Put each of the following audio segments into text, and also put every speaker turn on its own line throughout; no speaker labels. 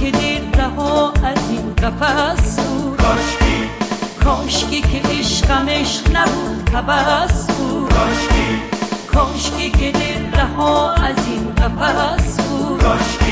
که دل رها از این قفس بود، کاشکی که عشقم عشق نبود هوس بود، کاشکی که دل رها از این قفس بود،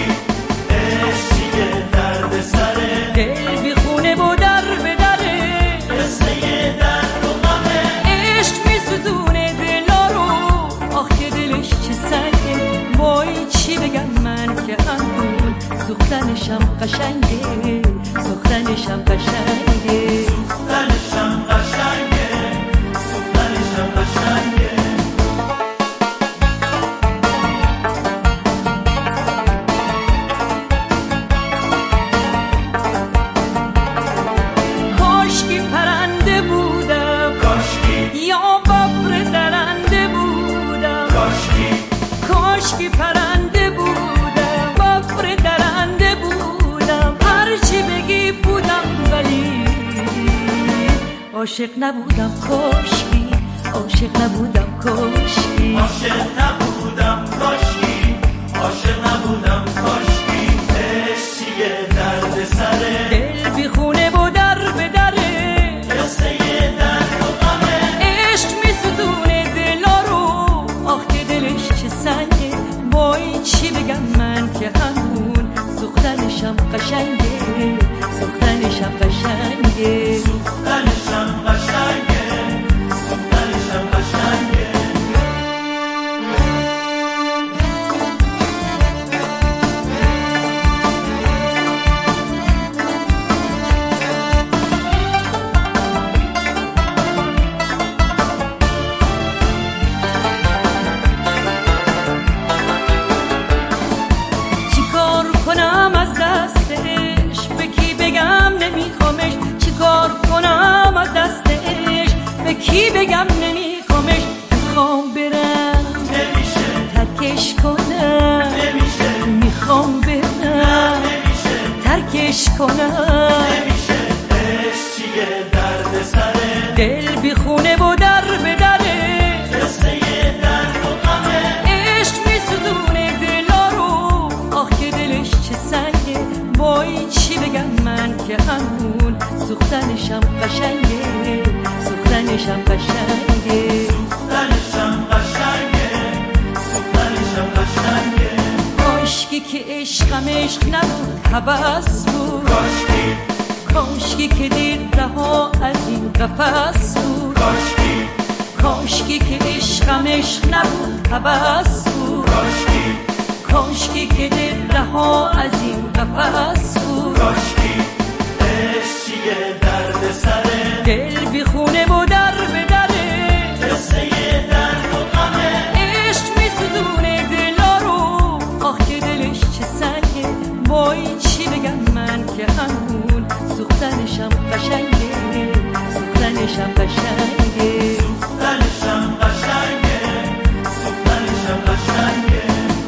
عشقی درد سره
دل بی خونه و در به دره،
قصه درد و غمه
عشق میسوزونه دلا رو، آخ که دلش چه سنگه، وای چی بگم من که همون سوختنشم قشنگه، سوختنشم قشنگه،
سوختنشم قشنگه، سوختنشم قشنگه.
کاشکی پرنده بودم،
کاشکی
یا ببر درنده بودم، کاشکی پرنده بودم، ببر درنده بودم، هرچی بگی بودم ولی عاشق نبودم، کاشکی عاشق نبودم، کاشکی
عاشق نبودم، کاشکی عاشق نبودم، کاشکی عشقی درد سره
دل بی خونه و در به دره،
قصه درد و غمه
عشق میسوزونه دلا رو، آخ که دلش چه سنگه، وای چی بگم من که همون سوختنشم قشنگه، سوختنشم قشنگه،
سوختنشم قشنگه، سوختنشم قشنگه.
چیکار کنم از دستش، به کی بگم نمیخوامش، چیکار کنم از دستش، به کی بگم نمیخوامش، میخوام برم
نمیشه
ترکش کنم،
نمیشه
میخوام برم
نمیشه
ترکش کنم،
نمیشه عشقی درد سره
دل بی خونه و در به دره،
قصه درد و غمه
عشق میسوزونه دلا رو، آخ که دلش چه سنگه، وای چی بگم من که همون سوختنشم قشنگه، سوختنشم قشنگه،
سوختنشم قشنگه، سوختنشم قشنگه.
کاشکی که عشقم عشق نبود هوس بود،
کاشکی
کاشکی که دل رها از این قفس بود،
کاشکی
کاشکی که عشقم عشق نبود هوس بود،
کاشکی
کاشکی که دل رها از این قفس بود،
کاشکی عشقی درد سره
دل بی خونه و در به دره،
قصه درد و غمه
عشق میسوزونه دلا رو، آخ که دلش چه سنگه، وای چی بگم من که همون سوختنشم قشنگه، سوختنشم قشنگه،
سوختنشم قشنگه، سوختنشم قشنگه.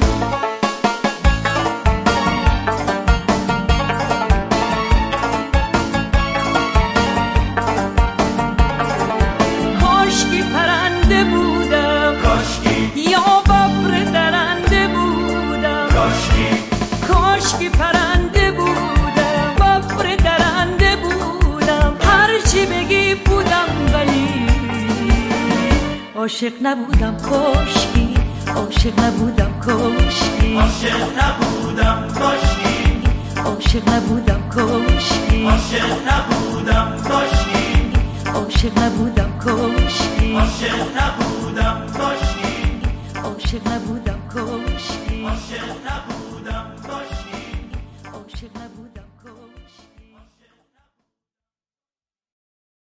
کاشکی پرنده بودم،
کاشکی
یا ببر درنده بودم، کاشکی پرنده بودم، ببر درنده بودم، هرچی بگی بودم ولی عاشق نبودم، کاشکی عاشق نبودم، کاشکی
عاشق نبودم، کاشکی
عاشق نبودم، کاشکی
عاشق نبودم، کاشکی
عاشق نبودم، کاشکی
عاشق نبودم، کاشکی
عاشق نبودم، کاشکی
عاشق نبودم، کاشکی
عاشق نبودم.